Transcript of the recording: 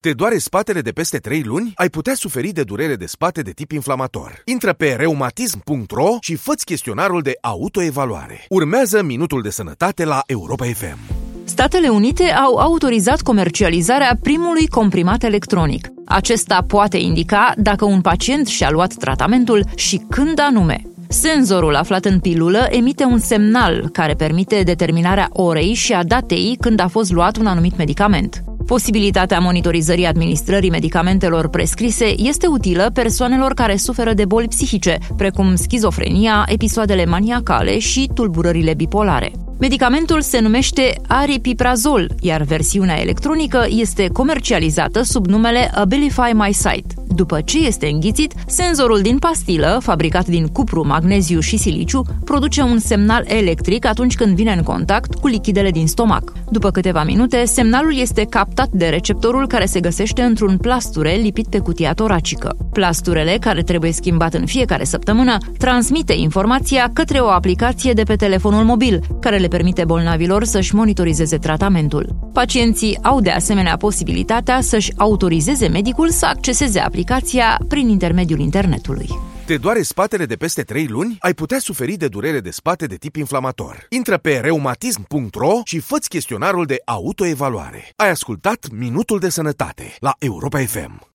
Te doare spatele de peste 3 luni? Ai putea suferi de durere de spate de tip inflamator. Intră pe reumatism.ro și fă-ți chestionarul de autoevaluare. Urmează Minutul de Sănătate la Europa FM. Statele Unite au autorizat comercializarea primului comprimat electronic. Acesta poate indica dacă un pacient și-a luat tratamentul și când anume. Senzorul aflat în pilulă emite un semnal care permite determinarea orei și a datei când a fost luat un anumit medicament. Posibilitatea monitorizării administrării medicamentelor prescrise este utilă persoanelor care suferă de boli psihice, precum schizofrenia, episoadele maniacale și tulburările bipolare. Medicamentul se numește aripiprazol, iar versiunea electronică este comercializată sub numele Abilify My Sight. După ce este înghițit, senzorul din pastilă, fabricat din cupru, magneziu și siliciu, produce un semnal electric atunci când vine în contact cu lichidele din stomac. După câteva minute, semnalul este captat de receptorul care se găsește într-un plasture lipit pe cutia toracică. Plasturele, care trebuie schimbat în fiecare săptămână, transmite informația către o aplicație de pe telefonul mobil, care le permite bolnavilor să-și monitorizeze tratamentul. Pacienții au de asemenea posibilitatea să-și autorizeze medicul să acceseze aplicația prin intermediul internetului. Te doare spatele de peste 3 luni? Ai putea suferi de durere de spate de tip inflamator. Intră pe reumatism.ro și fă-ți chestionarul de autoevaluare. Ai ascultat Minutul de Sănătate la Europa FM.